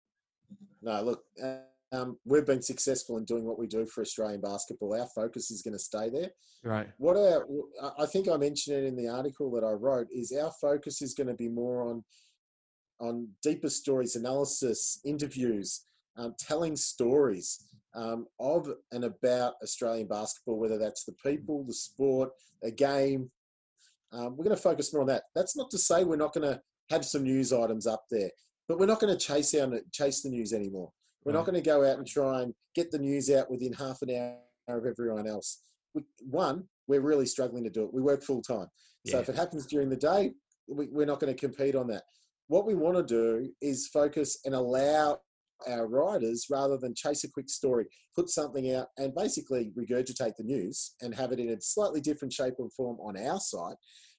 No, look, we've been successful in doing what we do for Australian basketball. Our focus is going to stay there. Right. I think I mentioned it in the article that I wrote, is our focus is going to be more on deeper stories, analysis, interviews, telling stories of and about Australian basketball, whether that's the people, the sport, a game. We're going to focus more on that. That's not to say we're not going to have some news items up there, but we're not going to chase the news anymore. We're not going to go out and try and get the news out within half an hour of everyone else. We're really struggling to do it. We work full time. So if it happens during the day, we're not going to compete on that. What we want to do is focus and allow our writers, rather than chase a quick story, put something out and basically regurgitate the news and have it in a slightly different shape and form on our site,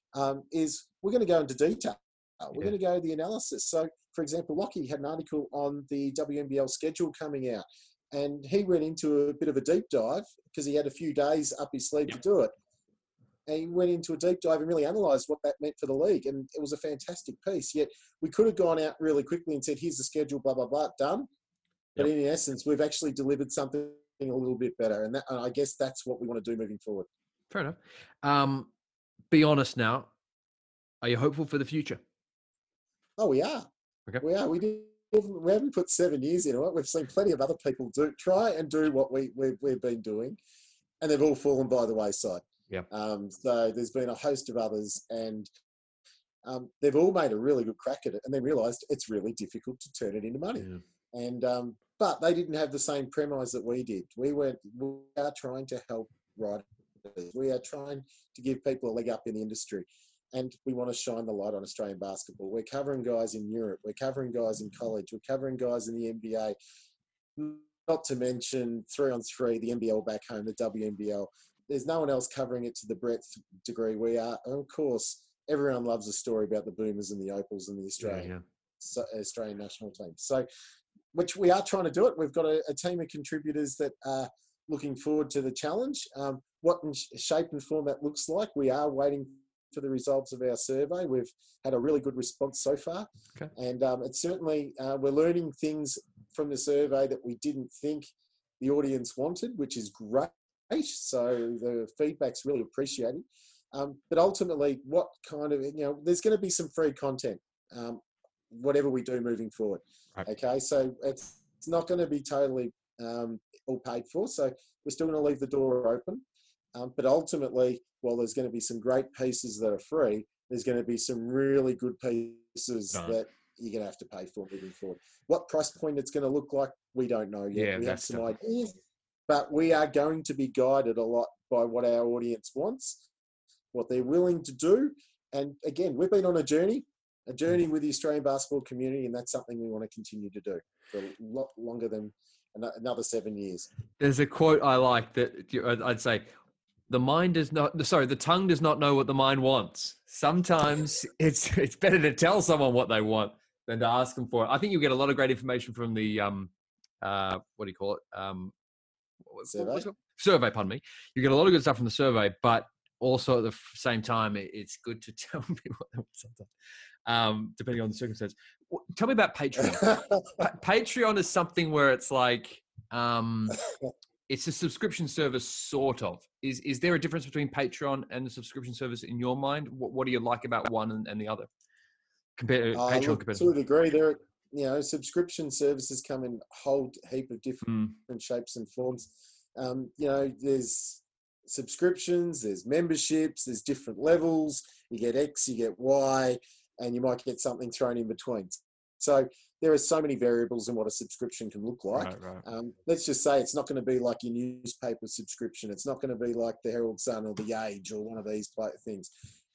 is we're going to go into detail. We're going to go the analysis. So, for example, Lockie had an article on the WNBL schedule coming out, and he went into a bit of a deep dive because he had a few days up his sleeve to do it. And he went into a deep dive and really analysed what that meant for the league. And it was a fantastic piece. Yet we could have gone out really quickly and said, here's the schedule, blah, blah, blah, done. But in essence, we've actually delivered something a little bit better. And I guess that's what we want to do moving forward. Fair enough. Be honest now. Are you hopeful for the future? Oh, we are. Okay. We are. We haven't put 7 years into it. We've seen plenty of other people try and do what we've been doing, and they've all fallen by the wayside. Yeah. So there's been a host of others, and they've all made a really good crack at it, and they realised it's really difficult to turn it into money. Yeah. And but they didn't have the same premise that we did. We are trying to help writers. We are trying to give people a leg up in the industry. And we want to shine the light on Australian basketball. We're covering guys in Europe. We're covering guys in college. We're covering guys in the NBA. Not to mention 3-on-3, the NBL back home, the WNBL. There's no one else covering it to the breadth degree we are. And of course, everyone loves a story about the Boomers and the Opals and the Australian national team. So, which we are trying to do it. We've got a team of contributors that are looking forward to the challenge. What shape and form that looks like, we are waiting for the results of our survey. We've had a really good response so far. Okay. And it's certainly, we're learning things from the survey that we didn't think the audience wanted, which is great. So the feedback's really appreciated. But ultimately, what kind of, there's going to be some free content, whatever we do moving forward. Right. Okay. So it's not going to be totally all paid for. So we're still going to leave the door open. But ultimately, while there's going to be some great pieces that are free, there's going to be some really good pieces that you're going to have to pay for moving forward. What price point it's going to look like, we don't know yet. Yeah, we have some ideas, but we are going to be guided a lot by what our audience wants, what they're willing to do. And again, we've been on a journey with the Australian basketball community, and that's something we want to continue to do for a lot longer than another 7 years. There's a quote I like that I'd say, the mind does not. Sorry, the tongue does not know what the mind wants. Sometimes it's better to tell someone what they want than to ask them for it. I think you get a lot of great information from the what do you call it? Survey. Survey. Pardon me. You get a lot of good stuff from the survey, but also at the same time, it's good to tell people what they want sometimes, depending on the circumstance. Tell me about Patreon. Patreon is something where it's like. It's a subscription service, sort of. Is there a difference between Patreon and the subscription service in your mind? What do you like about one and the other? Compared to Patreon, look, to a degree, subscription services come in a whole heap of different shapes and forms. There's subscriptions, there's memberships, there's different levels. You get X, you get Y, and you might get something thrown in between. So there are so many variables in what a subscription can look like. Right. Let's just say it's not going to be like your newspaper subscription. It's not going to be like the Herald Sun or the Age or one of these things.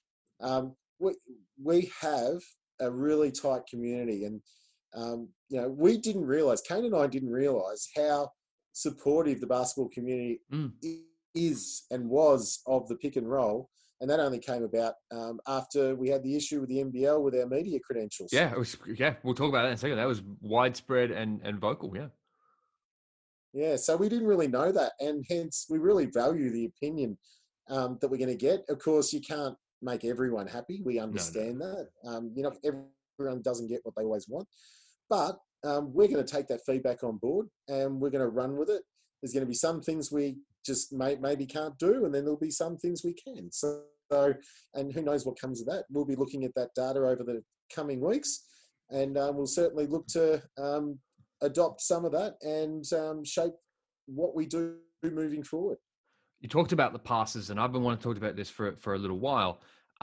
We have a really tight community, and we didn't realise, Kane and I didn't realise how supportive the basketball community is and was of the pick and roll. And that only came about after we had the issue with the NBL with our media credentials. Yeah, we'll talk about that in a second. That was widespread and vocal, yeah. Yeah, so we didn't really know that, and hence we really value the opinion that we're going to get. Of course, you can't make everyone happy. We understand that. Everyone doesn't get what they always want. But we're going to take that feedback on board, and we're going to run with it. There's going to be some things we just maybe can't do, and then there'll be some things we can. So, and who knows what comes of that. We'll be looking at that data over the coming weeks, and we'll certainly look to adopt some of that and shape what we do moving forward. You talked about the passes, and I've been wanting to talk about this for a little while.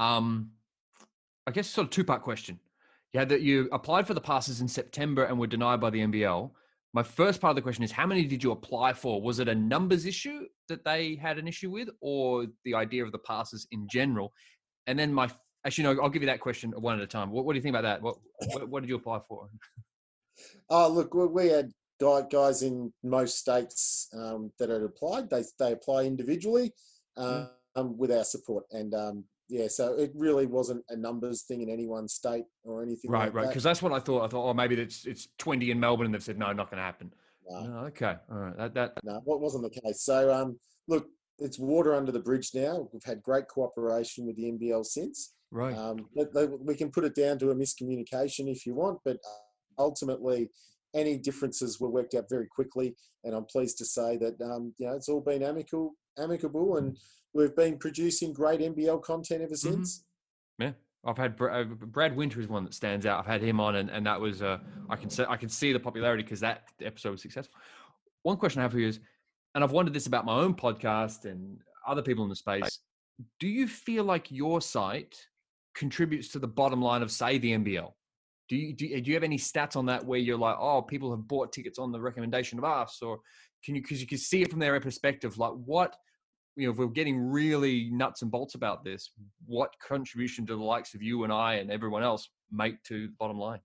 I guess sort of two-part question. You applied for the passes in September and were denied by the NBL. My first part of the question is, how many did you apply for? Was it a numbers issue that they had an issue with, or the idea of the passes in general? And then I'll give you that question one at a time. What do you think about that? What did you apply for? Oh, look, we had guys in most states that had applied. They apply individually with our support. And so it really wasn't a numbers thing in any one state or anything like that. Right. Because that's what I thought. I thought, maybe it's 20 in Melbourne, and they've said, no, not going to happen. No, okay. All right. No, what wasn't the case. So, look, it's water under the bridge now. We've had great cooperation with the NBL since. Right. We can put it down to a miscommunication if you want, but ultimately any differences were worked out very quickly. And I'm pleased to say that, it's all been amicable, and we've been producing great NBL content ever since. Yeah. I've had Brad Winter is one that stands out. I've had him on, and that was I can see the popularity because that episode was successful. One question I have for you is, and I've wondered this about my own podcast and other people in the space, do you feel like your site contributes to the bottom line of, say, the NBL? Do you have any stats on that where you're like, oh, people have bought tickets on the recommendation of us, or because you can see it from their perspective, like what? If we're getting really nuts and bolts about this, what contribution do the likes of you and I and everyone else make to the bottom line?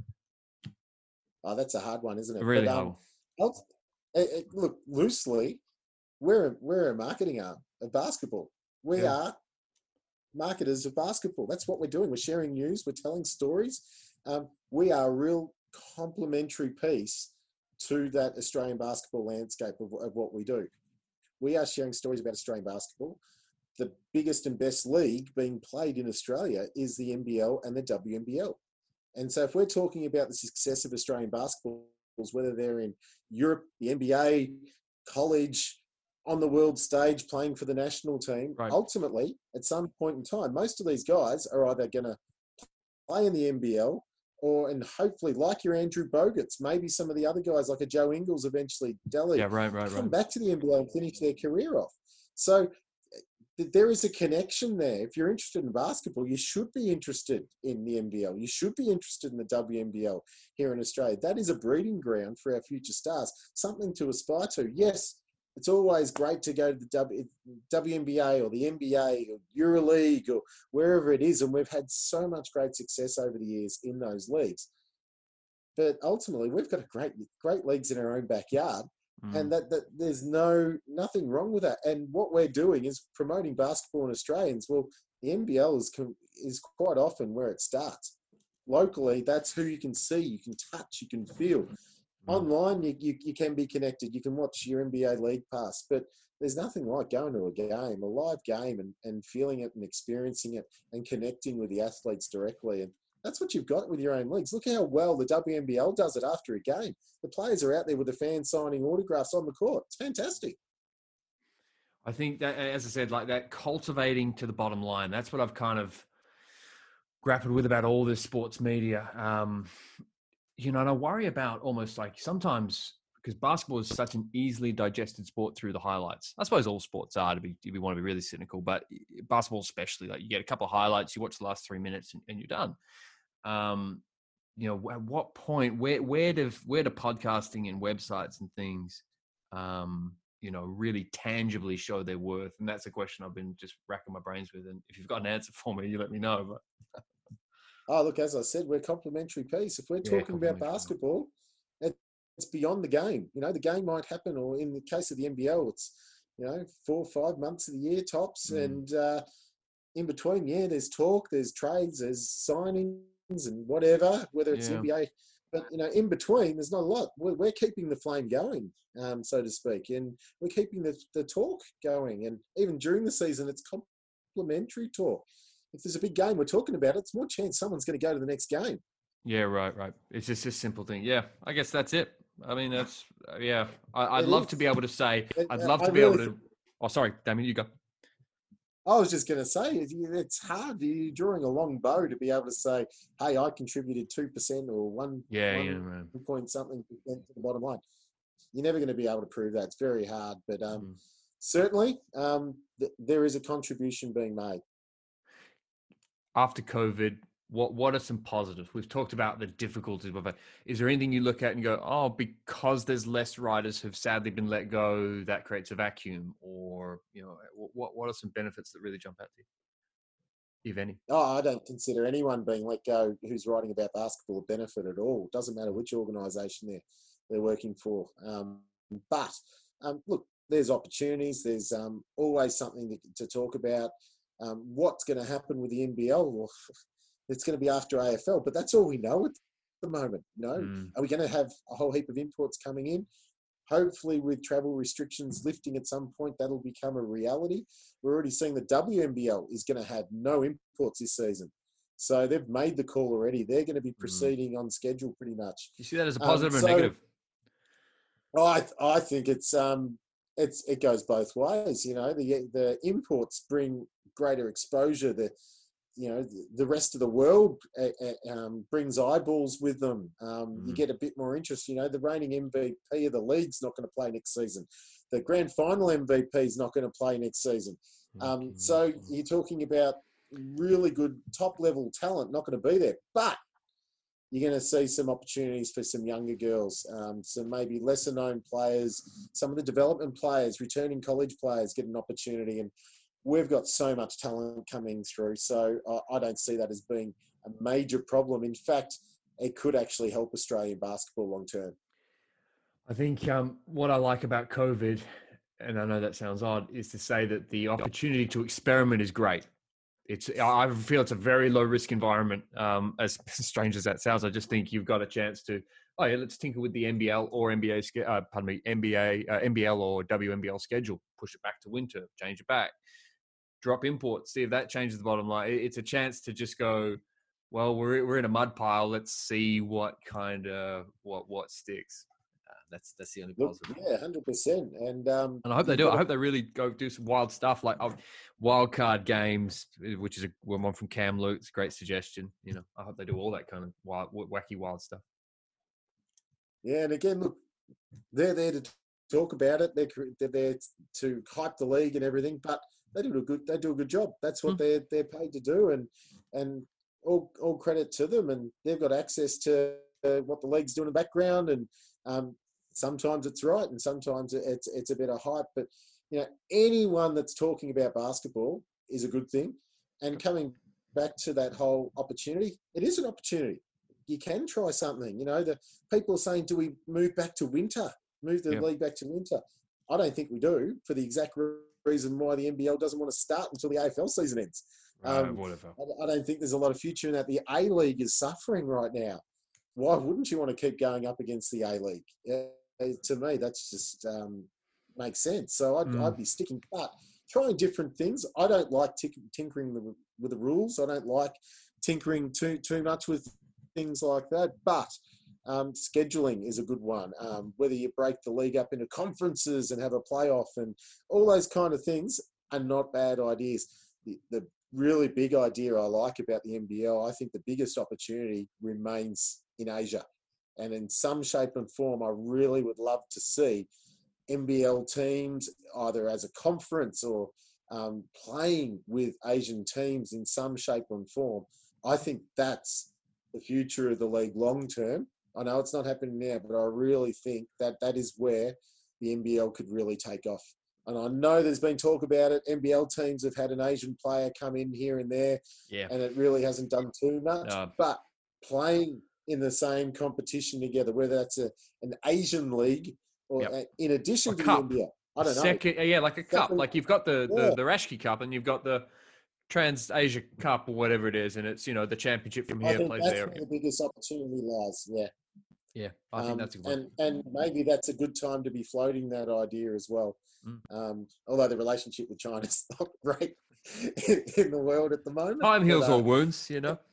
Oh, that's a hard one, isn't it? Really hard. Look, loosely, we're a marketing arm of basketball. We are marketers of basketball. That's what we're doing. We're sharing news. We're telling stories. We are a real complementary piece to that Australian basketball landscape of what we do. We are sharing stories about Australian basketball. The biggest and best league being played in Australia is the NBL and the WNBL. And so if we're talking about the success of Australian basketballs, whether they're in Europe, the NBA, college, on the world stage, playing for the national team, ultimately, at some point in time, most of these guys are either going to play in the NBL and hopefully, like your Andrew Bogut's, maybe some of the other guys like a Joe Ingles eventually, come back to the NBL and finish their career off. So there is a connection there. If you're interested in basketball, you should be interested in the NBL. You should be interested in the WNBL here in Australia. That is a breeding ground for our future stars, something to aspire to. Yes, it's always great to go to the WNBA or the NBA or EuroLeague or wherever it is, and we've had so much great success over the years in those leagues. But ultimately, we've got great leagues in our own backyard. And that there's nothing wrong with that. And what we're doing is promoting basketball in Australians. Well, the NBL is quite often where it starts. Locally, that's who you can see, you can touch, you can feel. Online, you can be connected. You can watch your NBA League Pass, but there's nothing like going to a game, a live game, and feeling it and experiencing it and connecting with the athletes directly. And that's what you've got with your own leagues. Look how well the WNBL does it after a game. The players are out there with the fans signing autographs on the court. It's fantastic. I think that, as I said, like that cultivating to the bottom line, that's what I've kind of grappled with about all this sports media. And I worry about almost like sometimes, because basketball is such an easily digested sport through the highlights. I suppose all sports are, if you want to be really cynical, but basketball especially, like you get a couple of highlights, you watch the last 3 minutes and you're done. At what point, where do podcasting and websites and things, really tangibly show their worth? And that's a question I've been just racking my brains with. And if you've got an answer for me, you let me know. But oh, look, as I said, we're complementary piece. If we're talking about basketball, it's beyond the game. The game might happen, or in the case of the NBL, it's 4 or 5 months of the year tops, and in between, there's talk, there's trades, there's signings, and whatever, whether it's NBA. But in between, there's not a lot. We're keeping the flame going, so to speak, and we're keeping the talk going. And even during the season, it's complementary talk. If there's a big game we're talking about, it's more chance someone's going to go to the next game. Yeah, right. It's just a simple thing. Yeah, I guess that's it. I mean, that's, I'd love to be able to say, I'd love to be able to, oh, sorry, Damien, you go. I was just going to say, it's hard. You're drawing a long bow to be able to say, hey, I contributed 2% or 1 point something to the bottom line. You're never going to be able to prove that. It's very hard. But certainly, there is a contribution being made. After COVID, what are some positives? We've talked about the difficulties, but is there anything you look at and go, oh, because there's less riders who've sadly been let go, that creates a vacuum? Or, what are some benefits that really jump out to you, if any? Oh, I don't consider anyone being let go who's writing about basketball a benefit at all. It doesn't matter which organisation they're working for. But look, there's opportunities. There's always something to talk about. What's going to happen with the NBL? Well, it's going to be after AFL, but that's all we know at the moment. Are we going to have a whole heap of imports coming in? Hopefully, with travel restrictions lifting at some point, that'll become a reality. We're already seeing the WNBL is going to have no imports this season. So they've made the call already. They're going to be proceeding on schedule pretty much. Do you see that as a positive or negative? I think it goes both ways. The imports bring greater exposure. The rest of the world brings eyeballs with them. You get a bit more interest. The reigning MVP of the league's not going to play next season. The grand final MVP is not going to play next season. So you're talking about really good top-level talent not going to be there. But you're going to see some opportunities for some younger girls, some maybe lesser-known players, some of the development players, returning college players get an opportunity. And we've got so much talent coming through. So I don't see that as being a major problem. In fact, it could actually help Australian basketball long-term. I think what I like about COVID, and I know that sounds odd, is to say that the opportunity to experiment is great. I feel it's a very low-risk environment, as strange as that sounds. I just think you've got a chance to, let's tinker with the NBL or NBL or WNBL schedule, push it back to winter, change it back, drop imports, see if that changes the bottom line. It's a chance to just go, well, we're in a mud pile. Let's see what kind of what sticks. That's the only positive. Yeah, 100%. And I hope they do. I hope they really go do some wild stuff like wild card games, which is one from Cam Luke. It's a great suggestion. I hope they do all that kind of wacky, wild stuff. Yeah, and again, look, they're there to talk about it. They're there to hype the league and everything, but they do a good job. That's what they're paid to do, and all credit to them. And they've got access to what the league's doing in the background, and sometimes it's right, and sometimes it's a bit of hype. But anyone that's talking about basketball is a good thing. And coming back to that whole opportunity, it is an opportunity. You can try something. The people are saying, do we move back to winter? Move the league back to winter. I don't think we do, for the exact reason why the NBL doesn't want to start until the AFL season ends. Whatever. I don't think there's a lot of future in that. The A-League is suffering right now. Why wouldn't you want to keep going up against the A-League? To me, that's just makes sense. So I'd be sticking. But trying different things. I don't like tinkering with the rules. I don't like tinkering too much with things like that. But scheduling is a good one. Whether you break the league up into conferences and have a playoff and all those kind of things are not bad ideas. The really big idea I like about the NBL, I think the biggest opportunity remains in Asia. And in some shape and form, I really would love to see NBL teams either as a conference or playing with Asian teams in some shape and form. I think that's the future of the league long term. I know it's not happening now, but I really think that is where the NBL could really take off. And I know there's been talk about it. NBL teams have had an Asian player come in here and there, and it really hasn't done too much. But playing in the same competition together, whether that's an Asian league or in addition to cup. the NBL, I don't know. Like a cup. Like you've got the Rashki Cup and you've got the Trans Asia Cup or whatever it is, and it's the championship from here plays there. Where the biggest opportunity lies. Yeah, I think that's a good one. And maybe that's a good time to be floating that idea as well. Although the relationship with China is not great in the world at the moment. Time heals all wounds,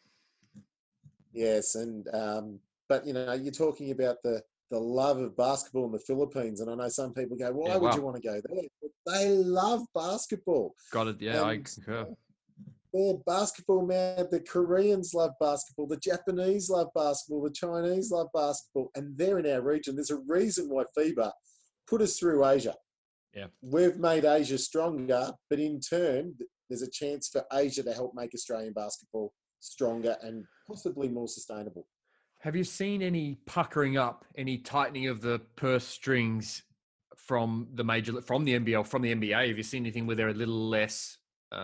Yes, and but you're talking about the love of basketball in the Philippines, and I know some people go, "Why would you want to go there?" But they love basketball. Got it. Yeah, I concur. They're basketball mad. The Koreans love basketball. The Japanese love basketball. The Chinese love basketball. And they're in our region. There's a reason why FIBA put us through Asia. Yeah. We've made Asia stronger, but in turn, there's a chance for Asia to help make Australian basketball stronger and possibly more sustainable. Have you seen any puckering up, any tightening of the purse strings from the NBL, from the NBA? Have you seen anything where they're a little less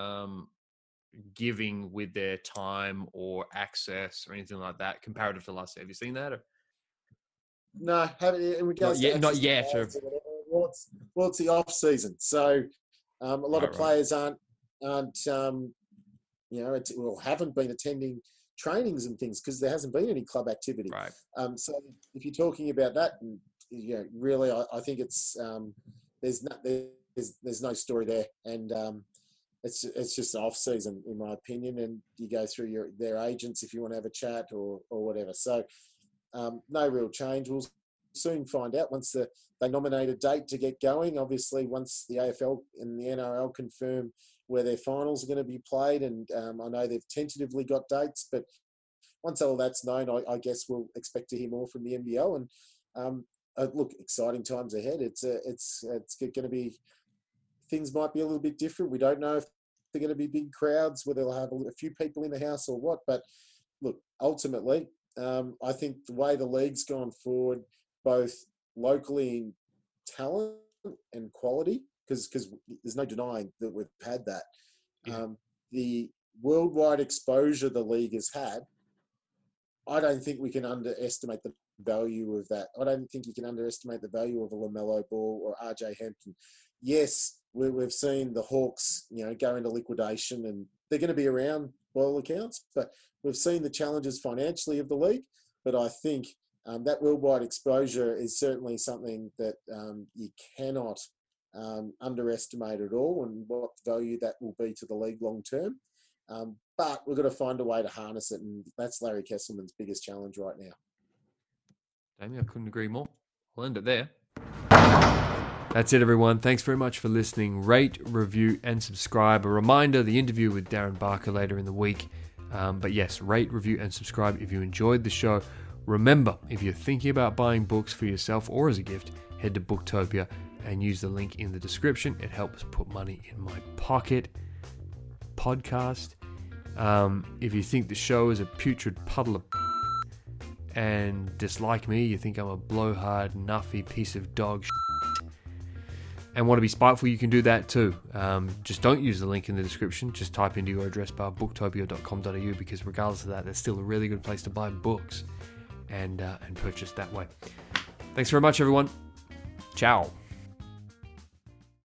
giving with their time or access or anything like that comparative to last year? Have you seen that? No, in regards not yet. Well, it's the off season, so a lot of players aren't haven't been attending trainings and things because there hasn't been any club activity. Right. So if you're talking about that, really, I think it's there's no story there, and it's just off season in my opinion, and you go through their agents if you want to have a chat or whatever. So no real change. We'll soon find out once they nominate a date to get going. Obviously, once the AFL and the NRL confirm where their finals are going to be played, and I know they've tentatively got dates, but once all that's known, I guess we'll expect to hear more from the NBL. And look, exciting times ahead. It's going to be, things might be a little bit different. We don't know if they're going to be big crowds, whether they'll have a few people in the house or what. But look, ultimately, I think the way the league's gone forward, both locally in talent and quality, because there's no denying that we've had that. Yeah. The worldwide exposure the league has had, I don't think we can underestimate the value of that. I don't think you can underestimate the value of a LaMelo Ball or RJ Hampton. Yes, we've seen the Hawks, go into liquidation, and they're going to be around by all accounts, but we've seen the challenges financially of the league. But I think that worldwide exposure is certainly something that you cannot underestimate at all, and what value that will be to the league long term. But we've got to find a way to harness it, and that's Larry Kesselman's biggest challenge right now. Damien, I couldn't agree more. I'll end it there. That's it, everyone. Thanks very much for listening. Rate, review, and subscribe. A reminder, the interview with Darren Barker later in the week. But yes, rate, review, and subscribe if you enjoyed the show. Remember, if you're thinking about buying books for yourself or as a gift, head to Booktopia and use the link in the description. It helps put money in my pocket. Podcast. If you think the show is a putrid puddle of and dislike me, you think I'm a blowhard, nuffy piece of dog and want to be spiteful, you can do that too. Just don't use the link in the description. Just type into your address bar booktopia.com.au, because regardless of that, there's still a really good place to buy books and purchase that way. Thanks very much, everyone. Ciao.